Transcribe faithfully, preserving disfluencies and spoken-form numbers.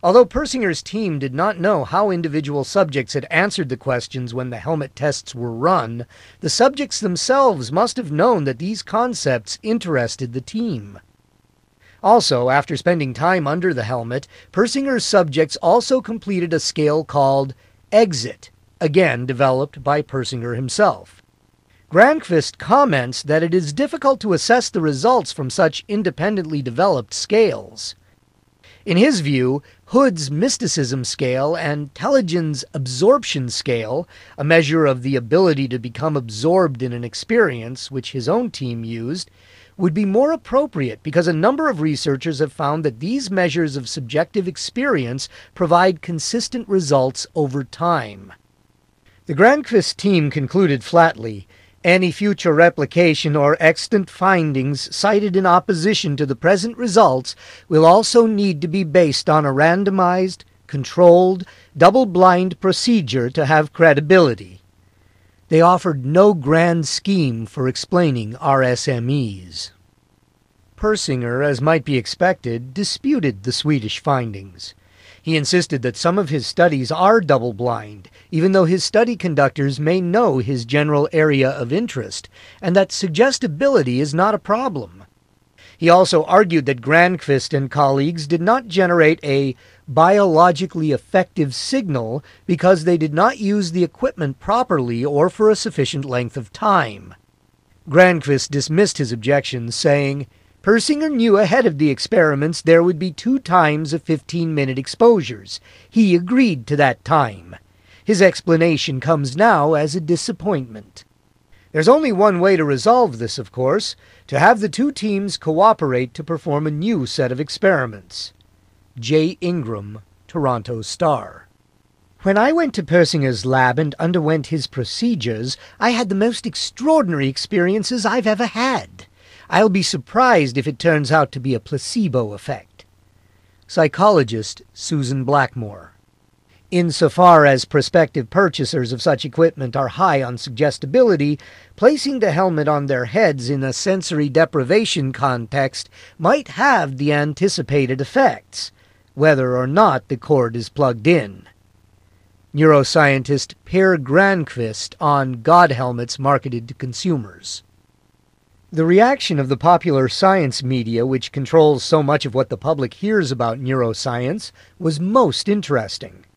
Although Persinger's team did not know how individual subjects had answered the questions when the helmet tests were run, the subjects themselves must have known that these concepts interested the team. Also, after spending time under the helmet, Persinger's subjects also completed a scale called EXIT, again developed by Persinger himself. Granqvist comments that it is difficult to assess the results from such independently developed scales. In his view, Hood's mysticism scale and Telegin's absorption scale, a measure of the ability to become absorbed in an experience which his own team used, would be more appropriate because a number of researchers have found that these measures of subjective experience provide consistent results over time. The Granqvist team concluded flatly, any future replication or extant findings cited in opposition to the present results will also need to be based on a randomized, controlled, double-blind procedure to have credibility. They offered no grand scheme for explaining R S M Es. Persinger, as might be expected, disputed the Swedish findings. He insisted that some of his studies are double-blind, even though his study conductors may know his general area of interest, and that suggestibility is not a problem. He also argued that Granqvist and colleagues did not generate a biologically effective signal because they did not use the equipment properly or for a sufficient length of time. Granqvist dismissed his objections, saying, Persinger knew ahead of the experiments there would be two times of fifteen-minute exposures. He agreed to that time. His explanation comes now as a disappointment. There's only one way to resolve this, of course, to have the two teams cooperate to perform a new set of experiments. J. Ingram, Toronto Star. When I went to Persinger's lab and underwent his procedures, I had the most extraordinary experiences I've ever had. I'll be surprised if it turns out to be a placebo effect. Psychologist Susan Blackmore. Insofar as prospective purchasers of such equipment are high on suggestibility, placing the helmet on their heads in a sensory deprivation context might have the anticipated effects, whether or not the cord is plugged in. Neuroscientist Per Granqvist on God helmets marketed to consumers. The reaction of the popular science media, which controls so much of what the public hears about neuroscience, was most interesting.